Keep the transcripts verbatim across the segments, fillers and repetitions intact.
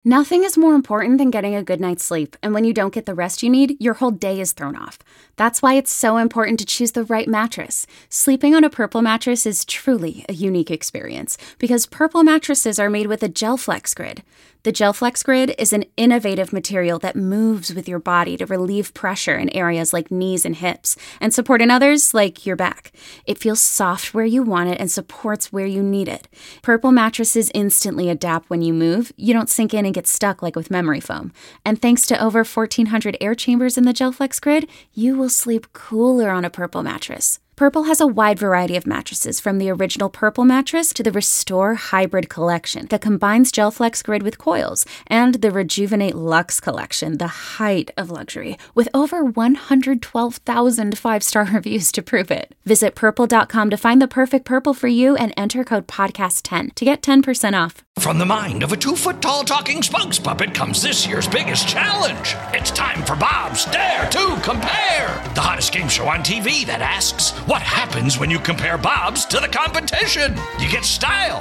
Nothing is more important than getting a good night's sleep, and when you don't get the rest you need, your whole day is thrown off. That's why it's so important to choose the right mattress. Sleeping on a Purple mattress is truly a unique experience, because Purple mattresses are made with a GelFlex Grid. The GelFlex Grid is an innovative material that moves with your body to relieve pressure in areas like knees and hips, and support in others like your back. It feels soft where you want it and supports where you need it. Purple mattresses instantly adapt when you move. You don't sink in and get stuck like with memory foam. And thanks to over fourteen hundred air chambers in the GelFlex Grid, you will sleep cooler on a Purple mattress. Purple has a wide variety of mattresses, from the original Purple mattress to the Restore Hybrid collection that combines GelFlex Grid with coils, and the Rejuvenate Luxe collection, the height of luxury, with over one hundred twelve thousand five-star reviews to prove it. Visit purple dot com to find the perfect Purple for you and enter code podcast ten to get ten percent off. From the mind of a two-foot-tall talking spokes puppet comes this year's biggest challenge. It's time for Bob's Dare to Compare, the hottest game show on T V that asks, what happens when you compare Bob's to the competition? You get style.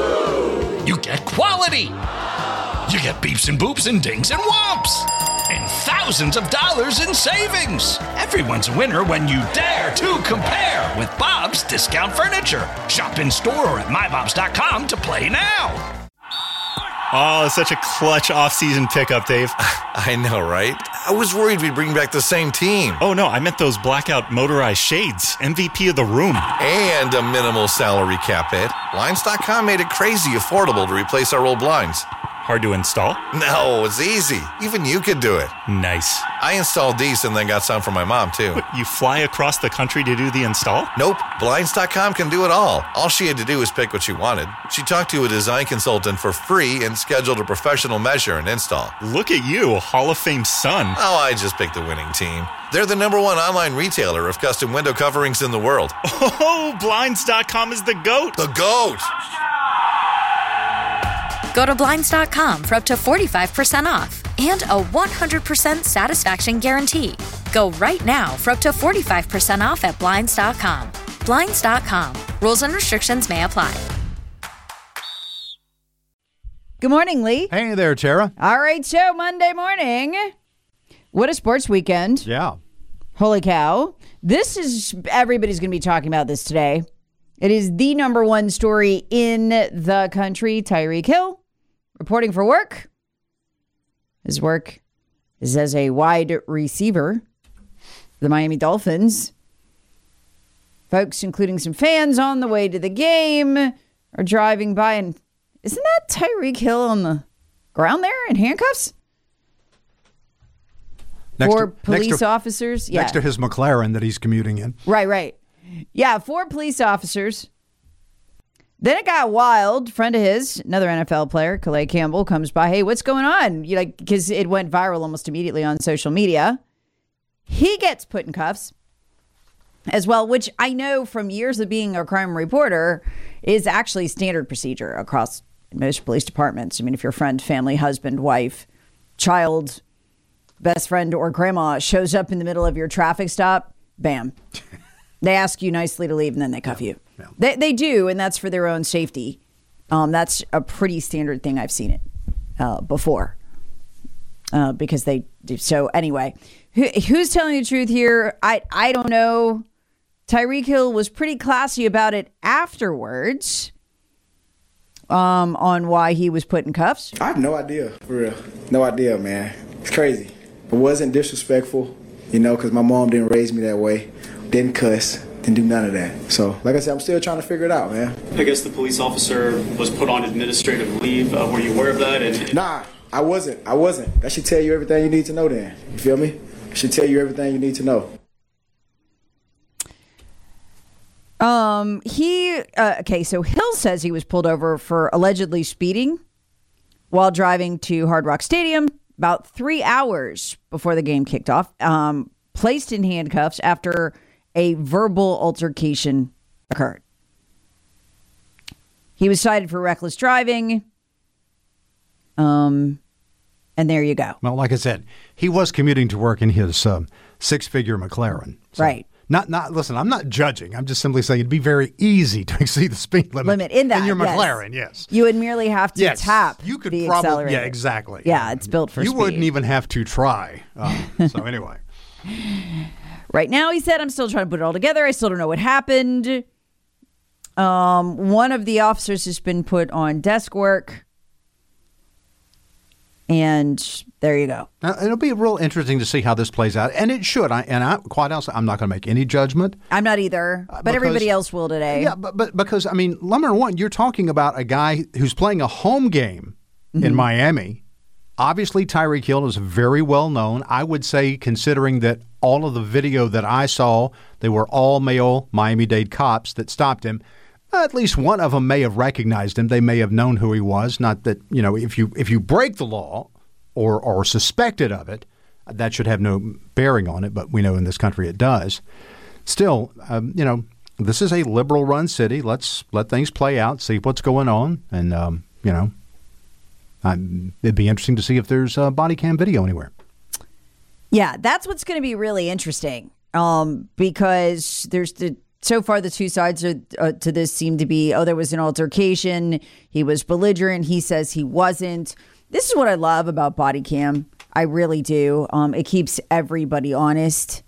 You get quality. You get beeps and boops and dings and whomps. And thousands of dollars in savings. Everyone's a winner when you dare to compare with Bob's Discount Furniture. Shop in store or at my bobs dot com to play now. Oh, such a clutch off-season pickup, Dave. I know, right? I was worried we'd bring back the same team. Oh, no, I meant those blackout motorized shades. M V P of the room. And a minimal salary cap hit. Blinds dot com made it crazy affordable to replace our old blinds. Hard to install? No, it's easy. Even you could do it. Nice. I installed these and then got some for my mom, too. What, you fly across the country to do the install? Nope. Blinds dot com can do it all. All she had to do was pick what she wanted. She talked to a design consultant for free and scheduled a professional measure and install. Look at you, Hall of Fame son. Oh, I just picked the winning team. They're the number one online retailer of custom window coverings in the world. Oh, Blinds dot com is the GOAT. The GOAT! Go to Blinds dot com for up to forty-five percent off and a one hundred percent satisfaction guarantee. Go right now for up to forty-five percent off at Blinds dot com. Blinds dot com. Rules and restrictions may apply. Good morning, Lee. Hey there, Tara. All right, so Monday morning. What a sports weekend. Yeah. Holy cow. This is, everybody's going to be talking about this today. It is the number one story in the country. Tyreek Hill reporting for work. His work is as a wide receiver. The Miami Dolphins. Folks, including some fans on the way to the game, are driving by. And isn't that Tyreek Hill on the ground there in handcuffs? Next Four to, police next to, officers. Yeah. Next to his McLaren that he's commuting in. Right, right. Yeah, four police officers. Then it got wild. Friend of his, another N F L player, Calais Campbell, comes by. Hey, what's going on? You like, because it went viral almost immediately on social media. He gets put in cuffs as well, which I know from years of being a crime reporter is actually standard procedure across most police departments. I mean, if your friend, family, husband, wife, child, best friend, or grandma shows up in the middle of your traffic stop, bam. They ask you nicely to leave and then they cuff you. Yeah. They they do, and that's for their own safety. Um, that's a pretty standard thing. I've seen it uh, before uh, because they do. So anyway, who, who's telling the truth here? I, I don't know. Tyreek Hill was pretty classy about it afterwards um, on why he was put in cuffs. I have no idea, for real. No idea, man. It's crazy. It wasn't disrespectful, you know, because my mom didn't raise me that way. Didn't cuss, didn't do none of that. So, like I said, I'm still trying to figure it out, man. I guess the police officer was put on administrative leave. Uh, were you aware of that? And Nah, I wasn't. I wasn't. That should tell you everything you need to know then. You feel me? It should tell you everything you need to know. Um, he, uh, okay, so Hill says he was pulled over for allegedly speeding while driving to Hard Rock Stadium about three hours before the game kicked off. Um, placed in handcuffs after a verbal altercation occurred. He was cited for reckless driving. Um, and there you go. Well, like I said, he was commuting to work in his um, six-figure McLaren. So right. Not, not. Listen, I'm not judging. I'm just simply saying it'd be very easy to exceed the speed limit, limit in that in your yes. McLaren. Yes, you would merely have to yes. tap. You could the probably, accelerator. yeah, exactly. Yeah, it's built for you speed. You wouldn't even have to try. Uh, so anyway, right now he said, "I'm still trying to put it all together. I still don't know what happened." Um, one of the officers has been put on desk work. And there you go. Now, it'll be real interesting to see how this plays out, and it should. I, and I, quite honestly, I'm not going to make any judgment. I'm not either, but because, everybody else will today. Yeah, but, but because I mean, number one, you're talking about a guy who's playing a home game mm-hmm. in Miami. Obviously, Tyreek Hill is very well known. I would say, considering that all of the video that I saw, they were all male Miami-Dade cops that stopped him. At least one of them may have recognized him. They may have known who he was. Not that, you know, if you if you break the law or or suspected of it, that should have no bearing on it. But we know in this country it does. Still, um, you know, this is a liberal-run city. Let's let things play out, see what's going on, and um, you know, I'm, it'd be interesting to see if there's uh, body cam video anywhere. Yeah, that's what's going to be really interesting um, because there's the. So far, the two sides are, uh, to this seem to be, oh, there was an altercation. He was belligerent. He says he wasn't. This is what I love about body cam. I really do. Um, it keeps everybody honest.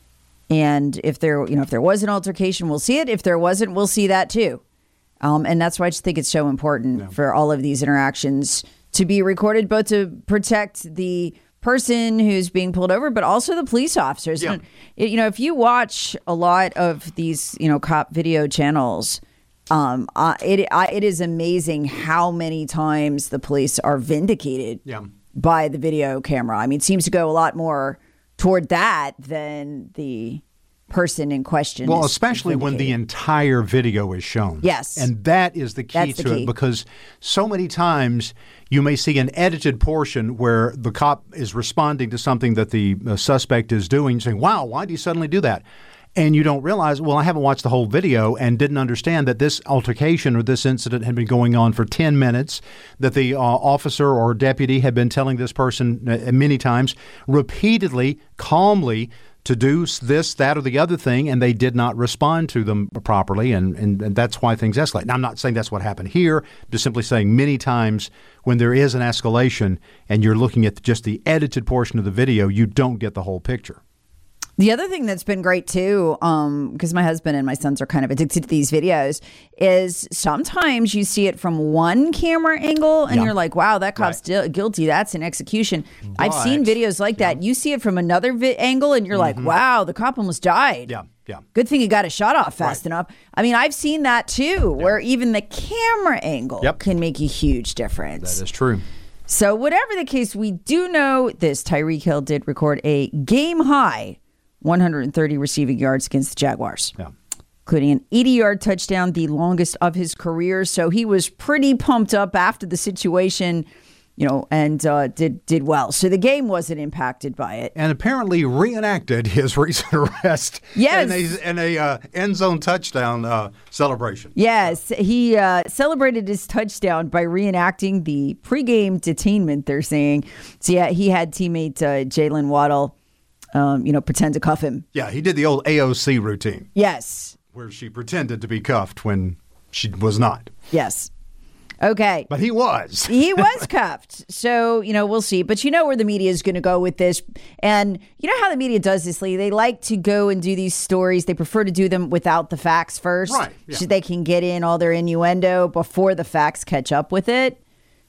And if there, you know, if there was an altercation, we'll see it. If there wasn't, we'll see that too. Um, and that's why I just think it's so important yeah. for all of these interactions to be recorded, both to protect the person who's being pulled over, but also the police officers. Yeah. And, you know, if you watch a lot of these, you know, cop video channels, um, uh, it I, it is amazing how many times the police are vindicated yeah. by the video camera. I mean, it seems to go a lot more toward that than the person in question. Well, is, especially is when the entire video is shown. Yes. And that is the key That's to the key. it, because so many times you may see an edited portion where the cop is responding to something that the uh, suspect is doing, saying, wow, why did he suddenly do that? And you don't realize, well, I haven't watched the whole video and didn't understand that this altercation or this incident had been going on for ten minutes, that the uh, officer or deputy had been telling this person uh, many times, repeatedly, calmly, to do this, that, or the other thing, and they did not respond to them properly, and, and, and that's why things escalate. Now, I'm not saying that's what happened here, just simply saying many times when there is an escalation and you're looking at just the edited portion of the video, you don't get the whole picture. The other thing that's been great too, um, because my husband and my sons are kind of addicted to these videos, is sometimes you see it from one camera angle and yeah. you're like, wow, that cop's right. di- guilty. That's an execution. But, I've seen videos like yeah. that. You see it from another vi- angle and you're mm-hmm. like, wow, the cop almost died. Yeah, yeah. Good thing he got a shot off fast right. enough. I mean, I've seen that too, yeah. where even the camera angle yep. can make a huge difference. That is true. So whatever the case, we do know this. Tyreek Hill did record a game high one hundred thirty receiving yards against the Jaguars, yeah. including an eighty-yard touchdown, the longest of his career. So he was pretty pumped up after the situation, you know, and uh, did did well. So the game wasn't impacted by it. And apparently reenacted his recent arrest yes. in a, in a uh, end zone touchdown uh, celebration. Yes, he uh, celebrated his touchdown by reenacting the pregame detainment, they're saying. So yeah, he had teammate uh, Jalen Waddle Um, you know, pretend to cuff him. Yeah, he did the old A O C routine. Yes. Where she pretended to be cuffed when she was not. Yes. Okay. But he was. He was cuffed. So, you know, we'll see. But you know where the media is going to go with this. And you know how the media does this, Lee? They like to go and do these stories. They prefer to do them without the facts first. Right. Yeah. So they can get in all their innuendo before the facts catch up with it.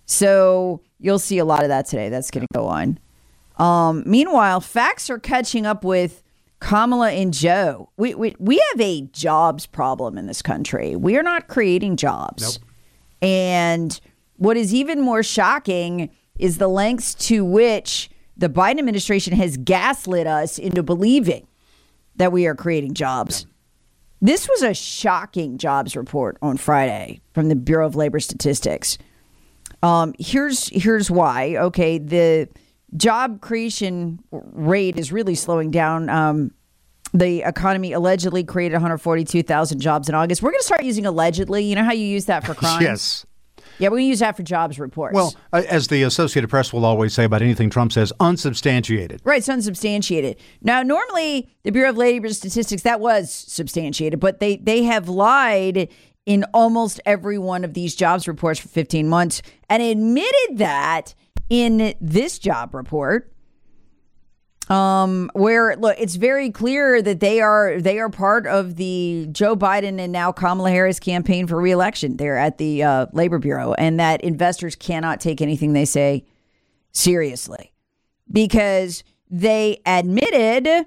So you'll see a lot of that today. That's going to go on. Um, meanwhile, facts are catching up with Kamala and Joe. We, we we have a jobs problem in this country. We are not creating jobs. Nope. And what is even more shocking is the lengths to which the Biden administration has gaslit us into believing that we are creating jobs. Yeah. This was a shocking jobs report on Friday from the Bureau of Labor Statistics. Um, here's here's why. Okay, the job creation rate is really slowing down. Um, the economy allegedly created one hundred forty-two thousand jobs in August. We're going to start using allegedly. You know how you use that for crimes? Yes. Yeah, we use that for jobs reports. Well, uh, as the Associated Press will always say about anything Trump says, unsubstantiated. Right, it's unsubstantiated. Now, normally, the Bureau of Labor Statistics, that was substantiated, but they, they have lied in almost every one of these jobs reports for fifteen months and admitted that in this job report, um, where, look, it's very clear that they are they are part of the Joe Biden and now Kamala Harris campaign for re-election there at the uh, Labor Bureau, and that investors cannot take anything they say seriously because they admitted,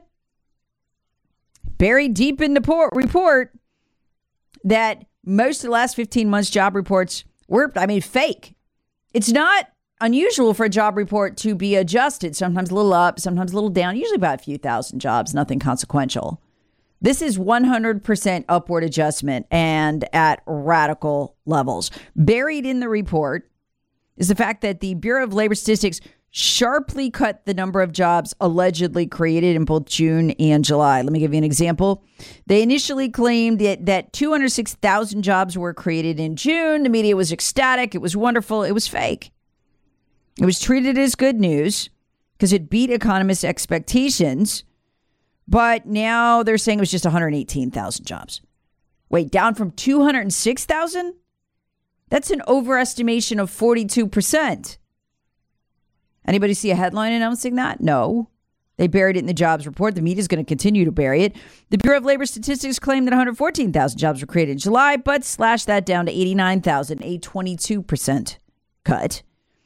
buried deep in the por- report, that most of the last fifteen months job reports were, I mean, fake. It's not unusual for a job report to be adjusted, sometimes a little up, sometimes a little down, usually by a few thousand jobs, nothing consequential. This is one hundred percent upward adjustment and at radical levels. Buried in the report is the fact that the Bureau of Labor Statistics sharply cut the number of jobs allegedly created in both June and July. Let me give you an example. They initially claimed that, that two hundred six thousand jobs were created in June. The media was ecstatic. It was wonderful. It was fake. It was treated as good news because it beat economists' expectations. But now they're saying it was just one hundred eighteen thousand jobs. Wait, down from two hundred six thousand? That's an overestimation of forty-two percent. Anybody see a headline announcing that? No. They buried it in the jobs report. The media is going to continue to bury it. The Bureau of Labor Statistics claimed that one hundred fourteen thousand jobs were created in July, but slashed that down to eighty-nine thousand, a twenty-two percent cut.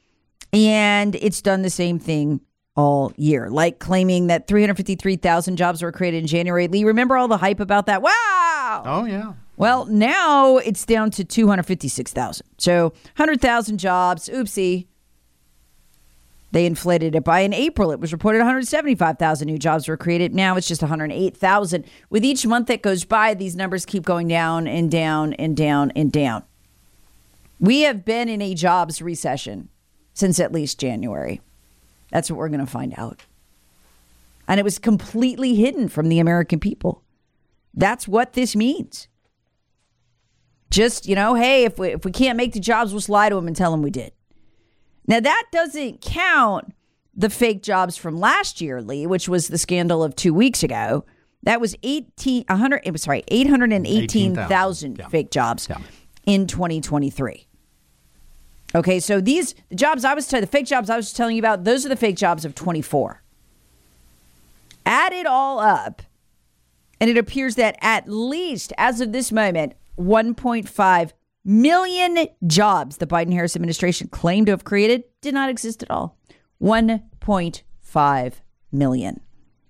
And it's done the same thing all year, like claiming that three hundred fifty-three thousand jobs were created in January. Lee, remember all the hype about that? Wow! Oh, yeah. Well, now it's down to two hundred fifty-six thousand. So one hundred thousand jobs. Oopsie. They inflated it by. In April, it was reported one hundred seventy-five thousand new jobs were created. Now it's just one hundred eight thousand. With each month that goes by, these numbers keep going down and down and down and down. We have been in a jobs recession since at least January. That's what we're going to find out. And it was completely hidden from the American people. That's what this means. Just, you know, hey, if we, if we can't make the jobs, we'll lie to them and tell them we did. Now, that doesn't count the fake jobs from last year, Lee, which was the scandal of two weeks ago. That was eighteen, one hundred, it was sorry, eight hundred eighteen thousand yeah. fake jobs yeah. in twenty twenty-three. Okay, so these the jobs I was telling, the fake jobs I was telling you about, those are the fake jobs of twenty-four. Add it all up, and it appears that at least, as of this moment, one point five million jobs the Biden-Harris administration claimed to have created did not exist at all. one point five million.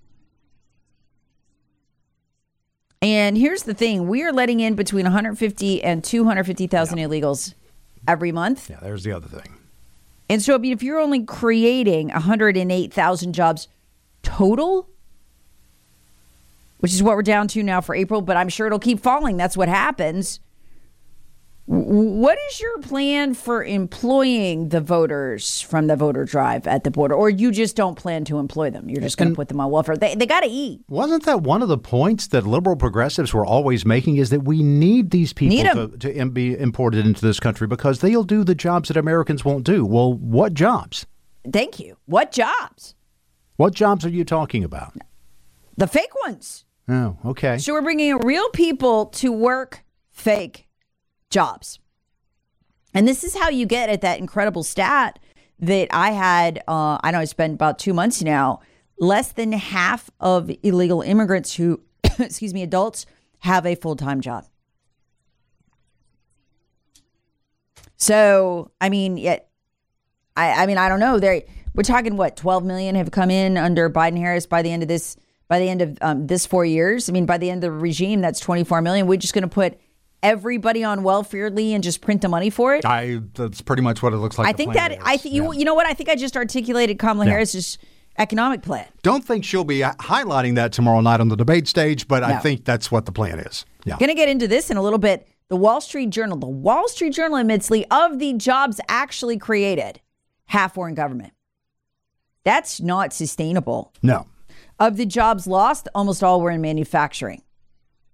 And here's the thing. We are letting in between one hundred fifty and two hundred fifty thousand yeah. illegals every month. Yeah, there's the other thing. And so, I mean, if you're only creating one hundred eight thousand jobs total, which is what we're down to now for April, but I'm sure it'll keep falling. That's what happens. What is your plan for employing the voters from the voter drive at the border? Or you just don't plan to employ them? You're just going to put them on welfare. They, they got to eat. Wasn't that one of the points that liberal progressives were always making, is that we need these people need to, to be imported into this country because they'll do the jobs that Americans won't do? Well, what jobs? Thank you. What jobs? What jobs are you talking about? The fake ones. Oh, okay. So we're bringing real people to work fake jobs. And this is how you get at that incredible stat that I had, uh, I know it's been about two months now, less than half of illegal immigrants who, excuse me, adults, have a full-time job. So, I mean, yet, I, I mean, I don't know. They're, we're talking, what, twelve million have come in under Biden-Harris by the end of this, by the end of um, this four years. I mean, by the end of the regime, that's twenty-four million. We're just going to put everybody on welfare, Lee, and just print the money for it? I that's pretty much what it looks like. I think that, I think, you, yeah. you know what? I think I just articulated Kamala yeah. Harris's economic plan. Don't think she'll be highlighting that tomorrow night on the debate stage, but no. I think that's what the plan is. Yeah. Going to get into this in a little bit. The Wall Street Journal, the Wall Street Journal admits, Lee, of the jobs actually created, half were in government. That's not sustainable. No. Of the jobs lost, almost all were in manufacturing.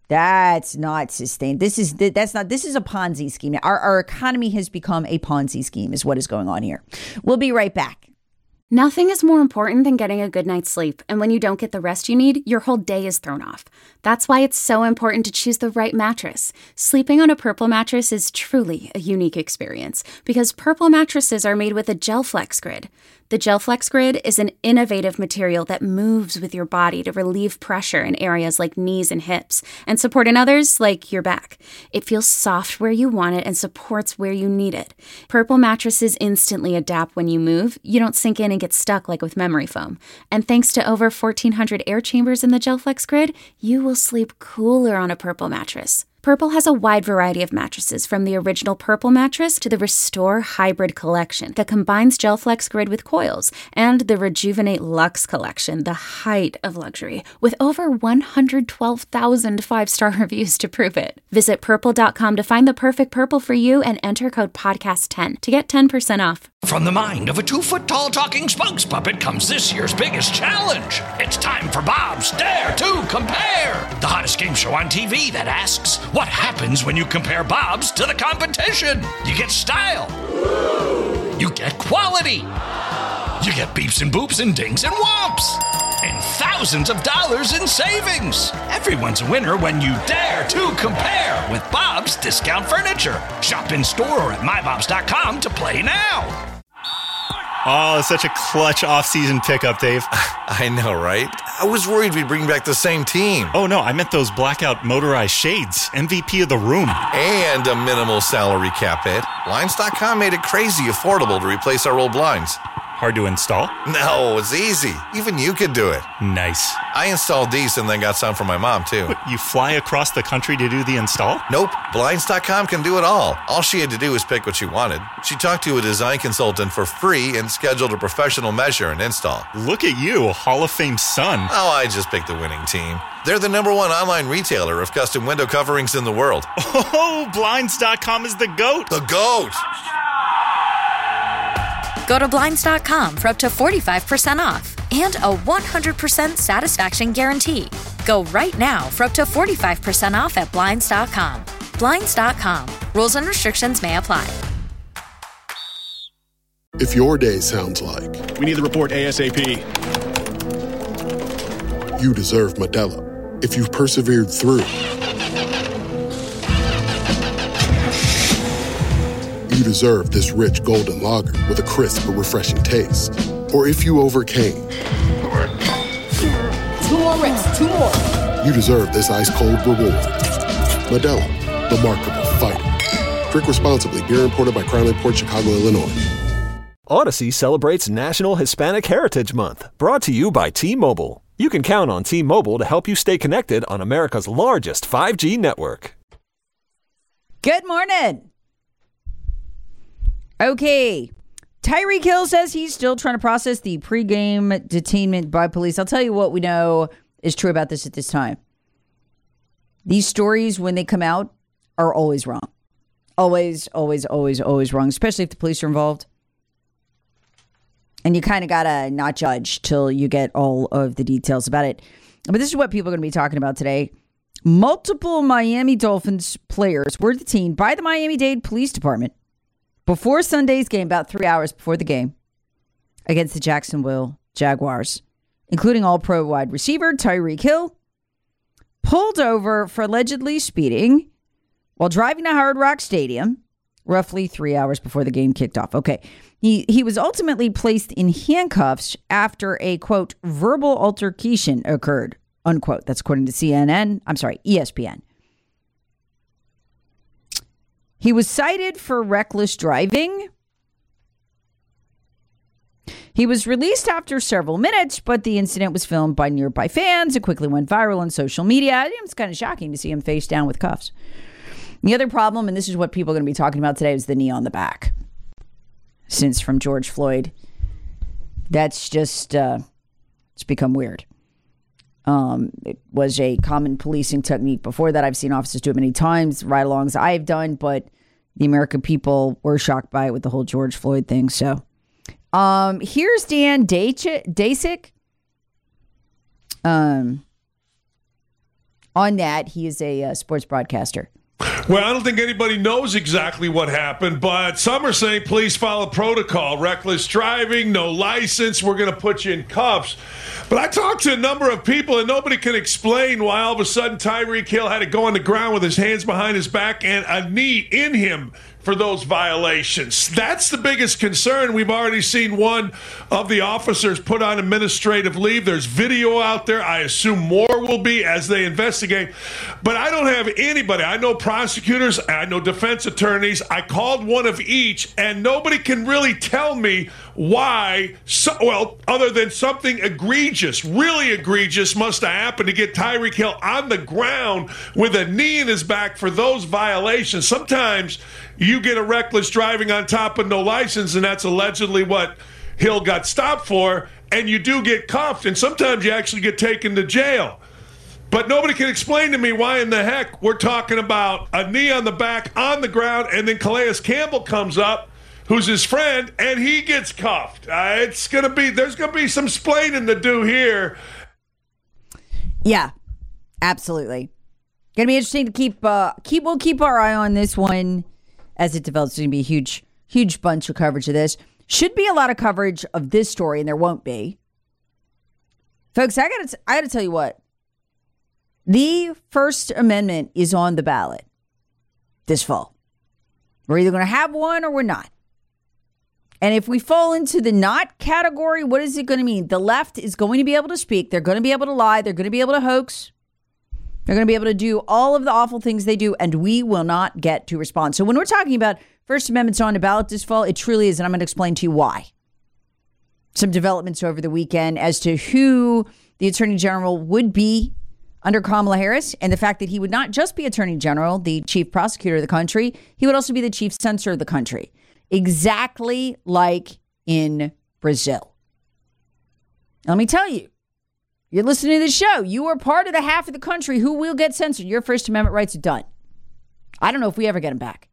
That's not sustained. This is that's not. This is a Ponzi scheme. Our our economy has become a Ponzi scheme, is what is going on here. We'll be right back. Nothing is more important than getting a good night's sleep, and when you don't get the rest you need, your whole day is thrown off. That's why it's so important to choose the right mattress. Sleeping on a Purple mattress is truly a unique experience because Purple mattresses are made with a GelFlex Grid. The GelFlex Grid is an innovative material that moves with your body to relieve pressure in areas like knees and hips and support in others like your back. It feels soft where you want it and supports where you need it. Purple mattresses instantly adapt when you move. You don't sink in and get stuck like with memory foam. And thanks to over fourteen hundred air chambers in the GelFlex Grid, you will sleep cooler on a Purple mattress. Purple has a wide variety of mattresses, from the original Purple mattress to the Restore Hybrid collection that combines GelFlex Grid with coils, and the Rejuvenate Luxe collection, the height of luxury, with over one hundred twelve thousand five-star reviews to prove it. Visit purple dot com to find the perfect Purple for you and enter code podcast ten to get ten percent off. From the mind of a two-foot-tall talking spokes puppet comes this year's biggest challenge. It's time for Bob's Dare to Compare, the hottest game show on T V that asks, what happens when you compare Bob's to the competition? You get style. You get quality. You get beeps and boops and dings and whomps. And thousands of dollars in savings. Everyone's a winner when you dare to compare with Bob's Discount Furniture. Shop in store or at my bobs dot com to play now. Oh, such a clutch off-season pickup, Dave. I know, right? I was worried we'd bring back the same team. Oh, no, I meant those blackout motorized shades. M V P of the room. And a minimal salary cap hit. Blinds dot com made it crazy affordable to replace our old blinds. Hard to install? No, it's easy. Even you could do it. Nice. I installed these and then got some for my mom, too. What, you fly across the country to do the install? Nope. Blinds dot com can do it all. All she had to do was pick what she wanted. She talked to a design consultant for free and scheduled a professional measure and install. Look at you, Hall of Fame son. Oh, I just picked the winning team. They're the number one online retailer of custom window coverings in the world. Oh, Blinds dot com is the GOAT. The GOAT! Go to Blinds dot com for up to forty-five percent off and a one hundred percent satisfaction guarantee. Go right now for up to forty-five percent off at Blinds dot com. Blinds dot com. Rules and restrictions may apply. If your day sounds like we need the report ASAP, you deserve Modelo. If you've persevered through, you deserve this rich golden lager with a crisp but refreshing taste. Or if you overcame. Two more reps, two more. You deserve this ice cold reward. Modelo, the Remarkable Fighter. Drink responsibly. Beer imported by Crown Imports, Chicago, Illinois. Odyssey celebrates National Hispanic Heritage Month, brought to you by T-Mobile. You can count on T-Mobile to help you stay connected on America's largest five G network. Good morning. Okay. Tyreek Hill says he's still trying to process the pregame detainment by police. I'll tell you what we know is true about this at this time. These stories, when they come out, are always wrong. Always, always, always, always wrong, especially if the police are involved. And you kind of got to not judge till you get all of the details about it. But this is what people are going to be talking about today. Multiple Miami Dolphins players were detained by the Miami-Dade Police Department before Sunday's game, about three hours before the game, against the Jacksonville Jaguars, including all-pro wide receiver Tyreek Hill, pulled over for allegedly speeding while driving to Hard Rock Stadium roughly three hours before the game kicked off. Okay. He he was ultimately placed in handcuffs after a, quote, verbal altercation occurred, unquote. That's according to C N N. I'm sorry, E S P N. He was cited for reckless driving. He was released after several minutes, but the incident was filmed by nearby fans. It quickly went viral on social media. It's kind of shocking to see him face down with cuffs. The other problem, and this is what people are going to be talking about today, is the knee on the back. Since from George Floyd, that's just, uh, it's become weird. Um, it was a common policing technique before that. I've seen officers do it many times, ride-alongs I've done, but the American people were shocked by it with the whole George Floyd thing. So um, here's Dan Dasick, um, on that. He is a uh, sports broadcaster. Well, I don't think anybody knows exactly what happened, but some are saying please follow protocol. Reckless driving, no license, we're going to put you in cuffs. But I talked to a number of people, and nobody can explain why all of a sudden Tyreek Hill had to go on the ground with his hands behind his back and a knee in him for those violations. That's the biggest concern. We've already seen one of the officers put on administrative leave. There's video out there. I assume more will be as they investigate. But I don't have anybody. I know prosecutors. I know defense attorneys. I called one of each, and nobody can really tell me why, so, well, other than something egregious, really egregious must have happened to get Tyreek Hill on the ground with a knee in his back for those violations. Sometimes you get a reckless driving on top of no license, and that's allegedly what Hill got stopped for, and you do get cuffed, and sometimes you actually get taken to jail. But nobody can explain to me why in the heck we're talking about a knee on the back, on the ground, and then Calais Campbell comes up, who's his friend, and he gets cuffed. Uh, it's going to be, there's going to be some splaining to do here. Yeah, absolutely. Going to be interesting to keep, uh, keep, we'll keep our eye on this one as it develops. It's going to be a huge, huge bunch of coverage of this. Should be a lot of coverage of this story, and there won't be. Folks, I got to, I got to tell you what. The First Amendment is on the ballot this fall. We're either going to have one or we're not. And if we fall into the not category, what is it going to mean? The left is going to be able to speak. They're going to be able to lie. They're going to be able to hoax. They're going to be able to do all of the awful things they do, and we will not get to respond. So when we're talking about First Amendment's on the ballot this fall, it truly is, and I'm going to explain to you why. Some developments over the weekend as to who the Attorney General would be under Kamala Harris, and the fact that he would not just be Attorney General, the chief prosecutor of the country, he would also be the chief censor of the country. Exactly like in Brazil. Let me tell you, you're listening to the show. You are part of the half of the country who will get censored. Your First Amendment rights are done. I don't know if we ever get them back.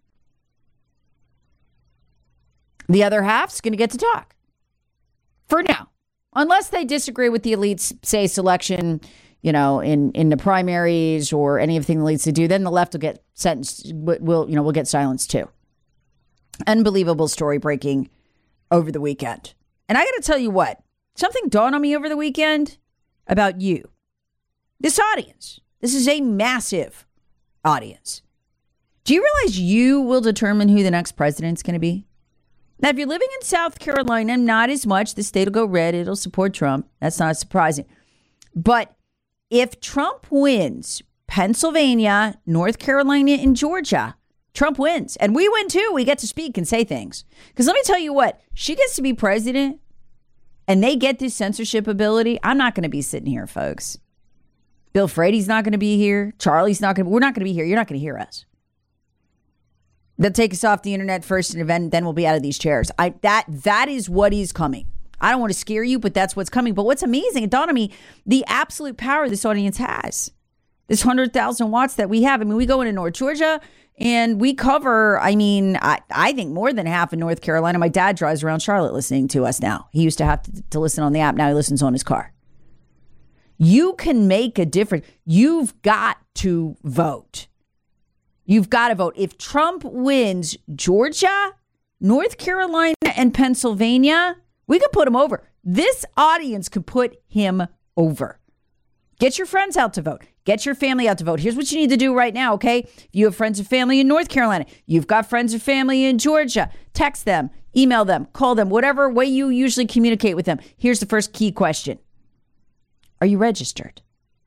The other half's going to get to talk. For now. Unless they disagree with the elites, say, selection, you know, in, in the primaries or anything the elites to do, then the left will get sentenced, will, you know, will get silenced too. Unbelievable story breaking over the weekend. And I got to tell you what, something dawned on me over the weekend about you. This audience. This is a massive audience. Do you realize you will determine who the next president's going to be? Now, if you're living in South Carolina, not as much. The state will go red. It'll support Trump. That's not surprising. But if Trump wins Pennsylvania, North Carolina, and Georgia, Trump wins. And we win too. We get to speak and say things. Because let me tell you what, she gets to be president and they get this censorship ability. I'm not going to be sitting here, folks. Bill Frady's not going to be here. Charlie's not going to We're not going to be here. You're not going to hear us. They'll take us off the internet first and then we'll be out of these chairs. I that That is what is coming. I don't want to scare you, but that's what's coming. But what's amazing, it dawned on me, the absolute power this audience has. This one hundred thousand watts that we have. I mean, we go into North Georgia and we cover, I mean, I, I think more than half of North Carolina. My dad drives around Charlotte listening to us now. He used to have to, to listen on the app. Now he listens on his car. You can make a difference. You've got to vote. You've got to vote. If Trump wins Georgia, North Carolina, and Pennsylvania, we could put him over. This audience could put him over. Get your friends out to vote. Get your family out to vote. Here's what you need to do right now, okay? If you have friends and family in North Carolina, you've got friends and family in Georgia, text them, email them, call them, whatever way you usually communicate with them. Here's the first key question. Are you registered?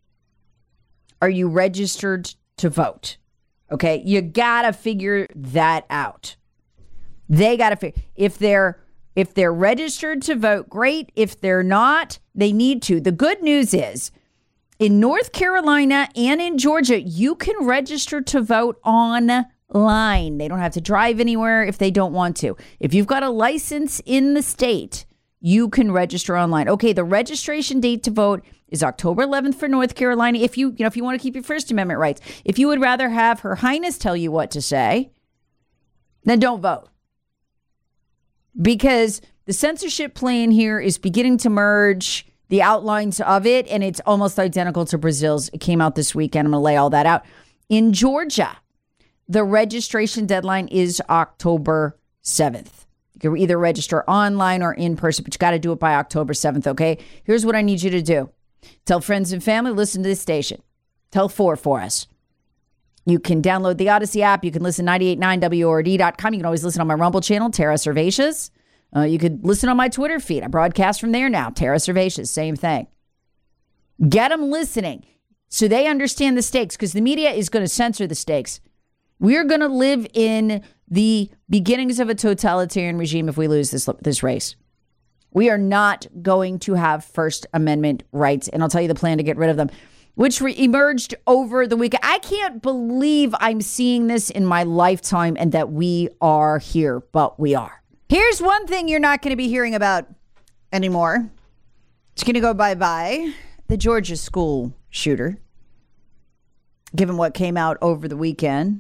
Are you registered to vote? Okay, you gotta figure that out. They gotta figure, if they're if they're registered to vote, great. If they're not, they need to. The good news is, in North Carolina and in Georgia, you can register to vote online. They don't have to drive anywhere if they don't want to. If you've got a license in the state, you can register online. Okay, the registration date to vote is October eleventh for North Carolina. If you, you know, if you want to keep your First Amendment rights, if you would rather have Her Highness tell you what to say, then don't vote. Because the censorship plan here is beginning to merge the outlines of it, and it's almost identical to Brazil's. It came out this weekend. I'm going to lay all that out. In Georgia, the registration deadline is October seventh. You can either register online or in person, but you got to do it by October seventh, okay? Here's what I need you to do. Tell friends and family, listen to this station. Tell four for us. You can download the Odyssey app. You can listen ninety-eight point nine W O R D dot com. You can always listen on my Rumble channel, Tara Servatius. Uh, you could listen on my Twitter feed. I broadcast from there now, Tara Servatius, same thing. Get them listening so they understand the stakes, because the media is going to censor the stakes. We're going to live in the beginnings of a totalitarian regime if we lose this, this race. We are not going to have First Amendment rights, and I'll tell you the plan to get rid of them, which re- emerged over the weekend. I can't believe I'm seeing this in my lifetime and that we are here, but we are. Here's one thing you're not going to be hearing about anymore. It's going to go bye-bye. The Georgia school shooter, given what came out over the weekend.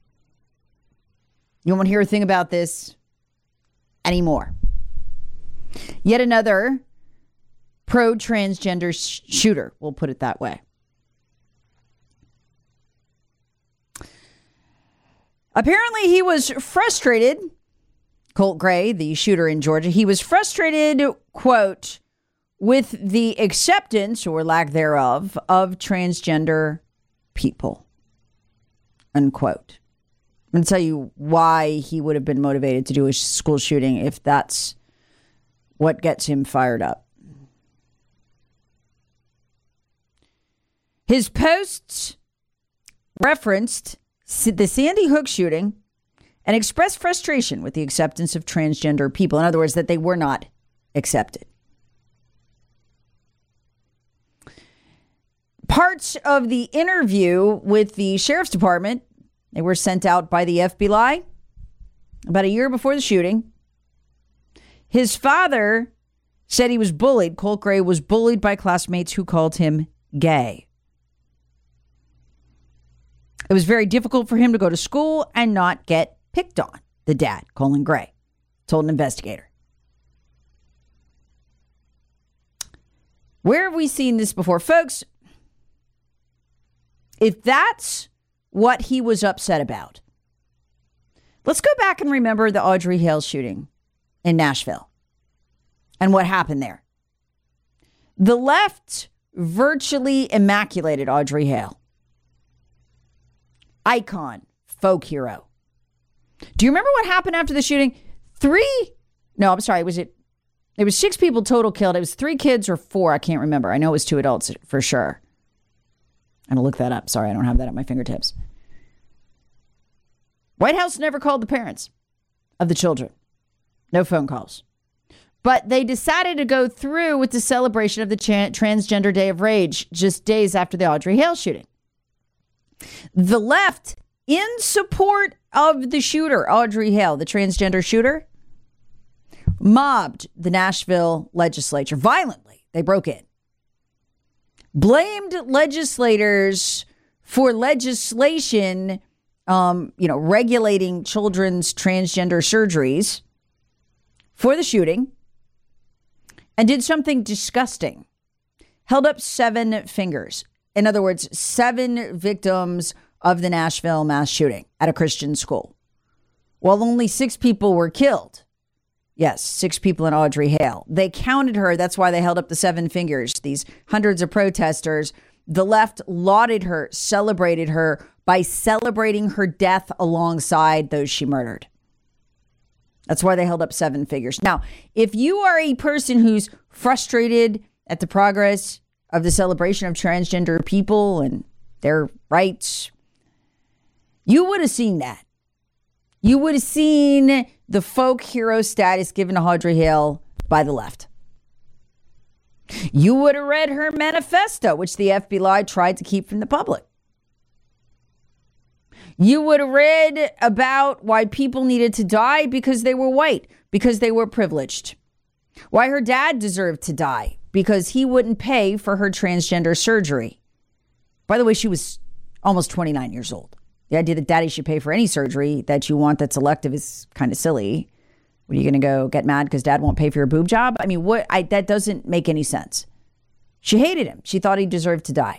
You won't hear a thing about this anymore. Yet another pro-transgender sh- shooter, we'll put it that way. Apparently he was frustrated, Colt Gray, the shooter in Georgia, he was frustrated, quote, with the acceptance or lack thereof of transgender people, unquote. I'm going to tell you why he would have been motivated to do a school shooting if that's what gets him fired up. His posts referenced the Sandy Hook shooting and expressed frustration with the acceptance of transgender people. In other words, that they were not accepted. Parts of the interview with the sheriff's department, they were sent out by the F B I about a year before the shooting. His father said he was bullied. Colt Gray was bullied by classmates who called him gay. It was very difficult for him to go to school and not get picked on, the dad, Colin Gray, told an investigator. Where have we seen this before? Folks, if that's what he was upset about, let's go back and remember the Audrey Hale shooting in Nashville and what happened there. The left virtually immaculated Audrey Hale. Icon, folk hero. Do you remember what happened after the shooting? Three, no, I'm sorry, was it, there was six people total killed. It was three kids or four, I can't remember. I know it was two adults for sure. I'm going to look that up. Sorry, I don't have that at my fingertips. White House never called the parents of the children. No phone calls. But they decided to go through with the celebration of the Ch- Transgender Day of Rage just days after the Audrey Hale shooting. The left, in support of the shooter, Audrey Hale, the transgender shooter, mobbed the Nashville legislature violently. They broke in. Blamed legislators for legislation, um, you know, regulating children's transgender surgeries for the shooting, and did something disgusting. Held up seven fingers. In other words, seven victims of the Nashville mass shooting at a Christian school. While only six people were killed. Yes, six people in Audrey Hale. They counted her. That's why they held up the seven fingers. These hundreds of protesters, the left lauded her, celebrated her by celebrating her death alongside those she murdered. That's why they held up seven fingers. Now, if you are a person who's frustrated at the progress of the celebration of transgender people and their rights, you would have seen that. You would have seen the folk hero status given to Audrey Hale by the left. You would have read her manifesto, which the F B I tried to keep from the public. You would have read about why people needed to die because they were white, because they were privileged. Why her dad deserved to die because he wouldn't pay for her transgender surgery. By the way, she was almost twenty-nine years old. The idea that daddy should pay for any surgery that you want that's elective is kind of silly. What, are you going to go get mad because dad won't pay for your boob job? I mean, what? I, that doesn't make any sense. She hated him. She thought he deserved to die.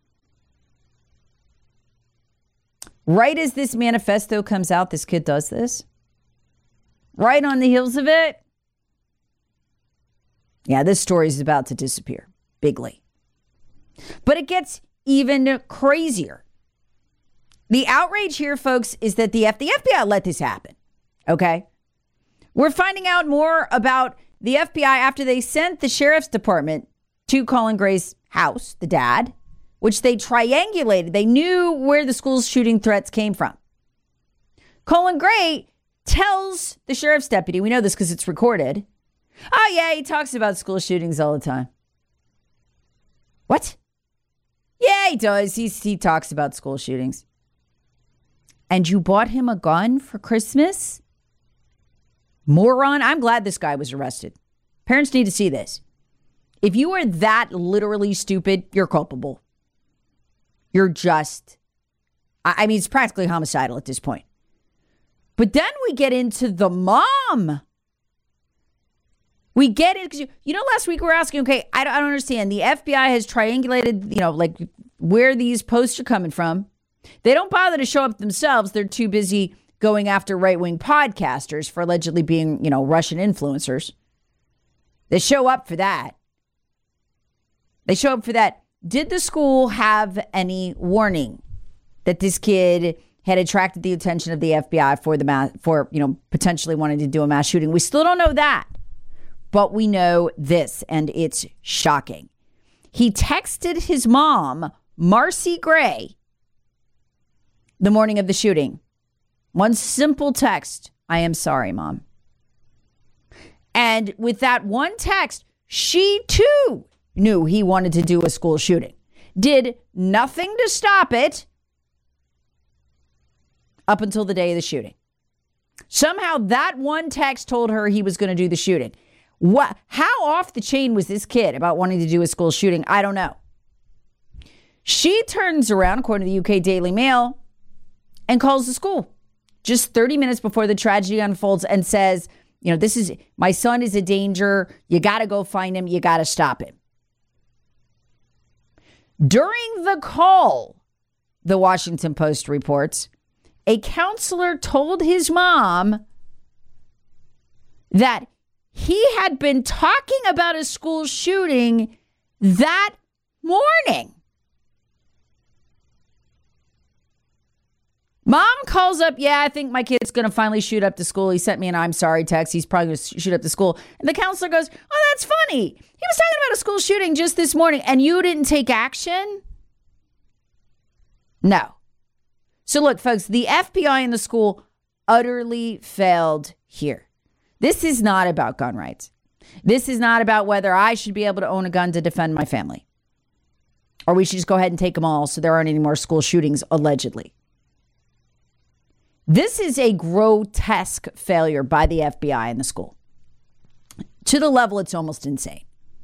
Right as this manifesto comes out, this kid does this. Right on the heels of it. Yeah, this story is about to disappear bigly. But it gets even crazier. The outrage here, folks, is that the, F- the F B I let this happen. Okay? We're finding out more about the F B I after they sent the sheriff's department to Colin Gray's house, the dad, which they triangulated. They knew where the school's shooting threats came from. Colin Gray tells the sheriff's deputy, we know this because it's recorded, oh yeah, he talks about school shootings all the time. What? Yeah, he does. He's, he talks about school shootings. And you bought him a gun for Christmas? Moron. I'm glad this guy was arrested. Parents need to see this. If you are that literally stupid, you're culpable. You're just, I mean, it's practically homicidal at this point. But then we get into the mom. We get it because, you, you know, last week we were asking, okay, I don't, I don't understand. The F B I has triangulated, you know, like where these posts are coming from. They don't bother to show up themselves. They're too busy going after right-wing podcasters for allegedly being, you know, Russian influencers. They show up for that. They show up for that. Did the school have any warning that this kid had attracted the attention of the F B I for the mass, for, you know, potentially wanting to do a mass shooting? We still don't know that, but we know this, and it's shocking. He texted his mom, Marcy Gray, the morning of the shooting. One simple text, I am sorry, Mom. And with that one text, she too knew he wanted to do a school shooting. Did nothing to stop it up until the day of the shooting. Somehow that one text told her he was going to do the shooting. What? How off the chain was this kid about wanting to do a school shooting? I don't know. She turns around, according to the U K Daily Mail, and calls the school just thirty minutes before the tragedy unfolds and says, you know, this is, my son is a danger. You got to go find him. You got to stop him. During the call, the Washington Post reports, a counselor told his mom that he had been talking about a school shooting that morning. Mom calls up, yeah, I think my kid's going to finally shoot up the school. He sent me an I'm sorry text. He's probably going to shoot up the school. And the counselor goes, oh, that's funny. He was talking about a school shooting just this morning and you didn't take action? No. So look, folks, the F B I and the school utterly failed here. This is not about gun rights. This is not about whether I should be able to own a gun to defend my family. Or we should just go ahead and take them all so there aren't any more school shootings, allegedly. This is a grotesque failure by the F B I and the school. To the level it's almost insane.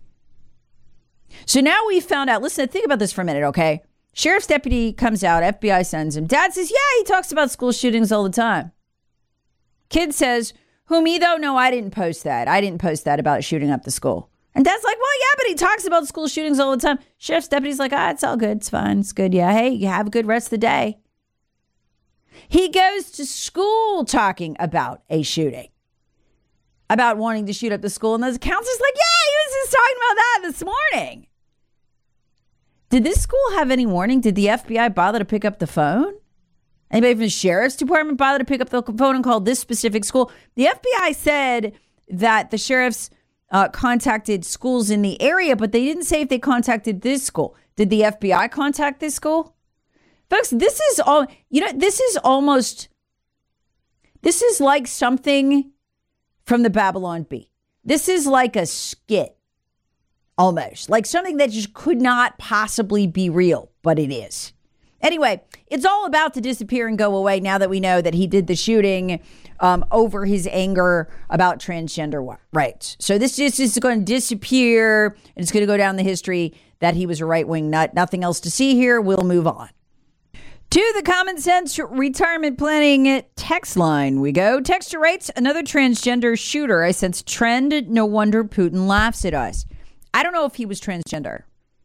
So now we found out, listen, think about this for a minute, okay? Sheriff's deputy comes out, F B I sends him. Dad says, yeah, he talks about school shootings all the time. Kid says, who, me though? No, I didn't post that. I didn't post that about shooting up the school. And Dad's like, well, yeah, but he talks about school shootings all the time. Sheriff's deputy's like, ah, it's all good. It's fine. It's good. Yeah, hey, you have a good rest of the day. He goes to school talking about a shooting, about wanting to shoot up the school. And the counselor's like, yeah, he was just talking about that this morning. Did this school have any warning? Did the F B I bother to pick up the phone? Anybody from the sheriff's department bother to pick up the phone and call this specific school? The F B I said that the sheriffs uh, contacted schools in the area, but they didn't say if they contacted this school. Did the F B I contact this school? Folks, this is all, you know, this is almost, this is like something from the Babylon Bee. This is like a skit, almost. Like something that just could not possibly be real, but it is. Anyway, it's all about to disappear and go away now that we know that he did the shooting um, over his anger about transgender rights. So this just is going to disappear, and it's going to go down the history that he was a right-wing nut. Nothing else to see here. We'll move on. To the Common Sense Retirement Planning text line we go. Texter writes, another transgender shooter. I sense trend. No wonder Putin laughs at us. I don't know if he was transgender.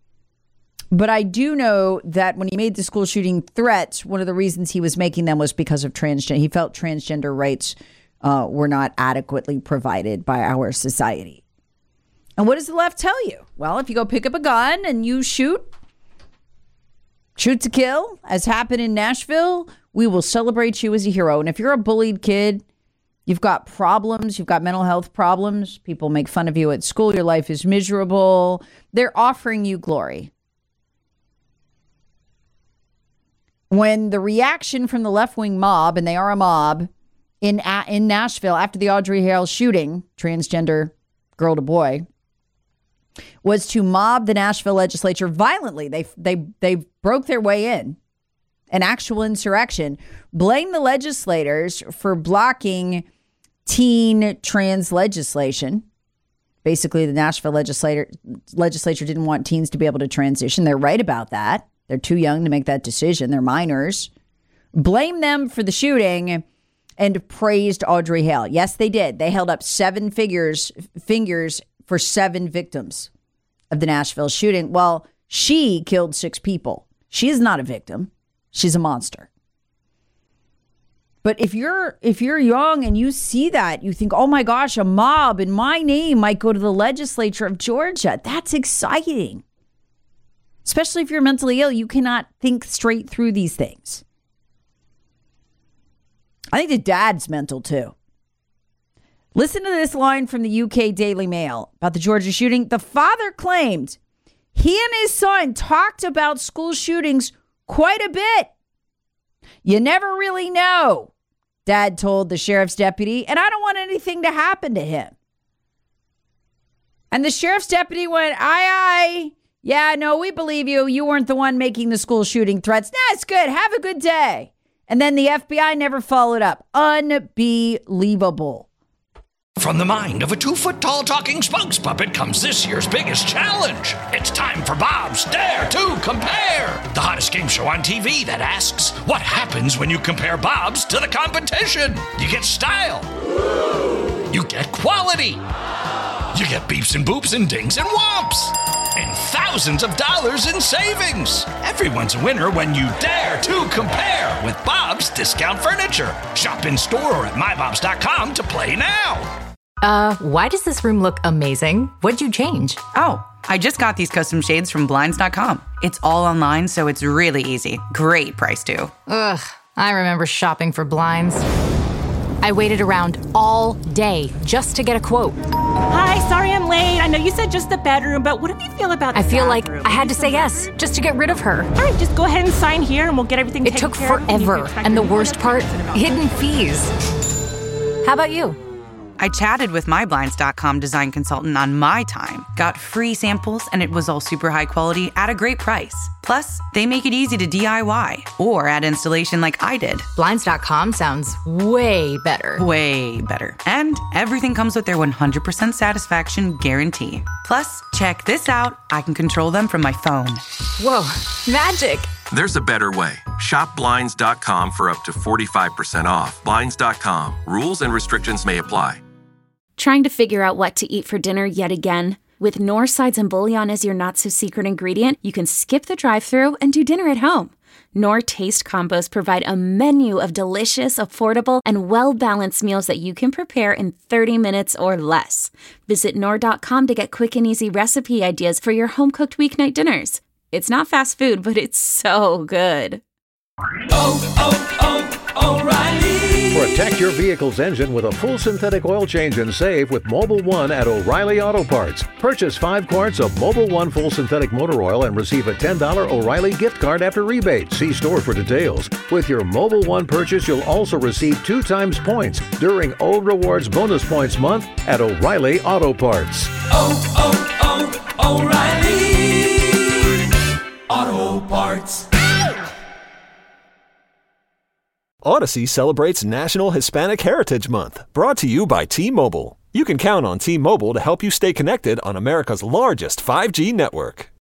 But I do know that when he made the school shooting threats, one of the reasons he was making them was because of transgender. He felt transgender rights uh, were not adequately provided by our society. And what does the left tell you? Well, if you go pick up a gun and you shoot, shoot to kill, as happened in Nashville, we will celebrate you as a hero. And if you're a bullied kid, you've got problems, you've got mental health problems, people make fun of you at school, your life is miserable, they're offering you glory. When the reaction from the left-wing mob, and they are a mob, in in Nashville after the Audrey Hale shooting, transgender girl to boy, was to mob the Nashville legislature violently. They they they broke their way in, an actual insurrection. Blame the legislators for blocking teen trans legislation. Basically, the Nashville legislator legislature didn't want teens to be able to transition. They're right about that. They're too young to make that decision. They're minors. Blame them for the shooting and praised Audrey Hale. Yes, they did. They held up seven figures, fingers for seven victims of the Nashville shooting. Well, she killed six people. She is not a victim. She's a monster. But if you're if you're young and you see that, you think, oh my gosh, a mob in my name might go to the legislature of Georgia. That's exciting. Especially if you're mentally ill, you cannot think straight through these things. I think the dad's mental too. Listen to this line from the U K Daily Mail about the Georgia shooting. The father claimed he and his son talked about school shootings quite a bit. You never really know, Dad told the sheriff's deputy, and I don't want anything to happen to him. And the sheriff's deputy went, aye, aye. Yeah, no, we believe you. You weren't the one making the school shooting threats. Nah, it's good. Have a good day. And then the F B I never followed up. Unbelievable. From the mind of a two-foot-tall talking spokes puppet comes this year's biggest challenge. It's time for Bob's Dare to Compare, the hottest game show on T V that asks, what happens when you compare Bob's to the competition? You get style. You get quality. You get beeps and boops and dings and whomps. And thousands of dollars in savings. Everyone's a winner when you dare to compare with Bob's Discount Furniture. Shop in store or at my bobs dot com to play now. Uh, why does this room look amazing? What'd you change? Oh, I just got these custom shades from blinds dot com. It's all online, so it's really easy. Great price, too. Ugh, I remember shopping for blinds. I waited around all day just to get a quote. Hi, sorry I'm late. I know you said just the bedroom, but what do you feel about the I feel bathroom? like I had to say yes just to get rid of her. All right, just go ahead and sign here and we'll get everything It taken took care of. forever, and the worst part, hidden fees. How about you? I chatted with my blinds dot com design consultant on my time, got free samples, and it was all super high quality at a great price. Plus, they make it easy to D I Y or add installation like I did. blinds dot com sounds way better. Way better. And everything comes with their one hundred percent satisfaction guarantee. Plus, check this out. I can control them from my phone. Whoa, magic. There's a better way. Shop blinds dot com for up to forty-five percent off. blinds dot com. Rules and restrictions may apply. Trying to figure out what to eat for dinner yet again? With Knorr sides and bouillon as your not-so-secret ingredient, you can skip the drive-thru and do dinner at home. Knorr Taste Combos provide a menu of delicious, affordable, and well-balanced meals that you can prepare in thirty minutes or less. Visit Knorr dot com to get quick and easy recipe ideas for your home-cooked weeknight dinners. It's not fast food, but it's so good. Oh, oh, oh, O'Reilly. Protect your vehicle's engine with a full synthetic oil change and save with Mobil one at O'Reilly Auto Parts. Purchase five quarts of Mobil one full synthetic motor oil and receive a ten dollars O'Reilly gift card after rebate. See store for details. With your Mobil one purchase, you'll also receive two times points during O Rewards Bonus Points Month at O'Reilly Auto Parts. Oh, oh, oh, O'Reilly Auto Parts. Odyssey celebrates National Hispanic Heritage Month, brought to you by T-Mobile. You can count on T-Mobile to help you stay connected on America's largest five G network.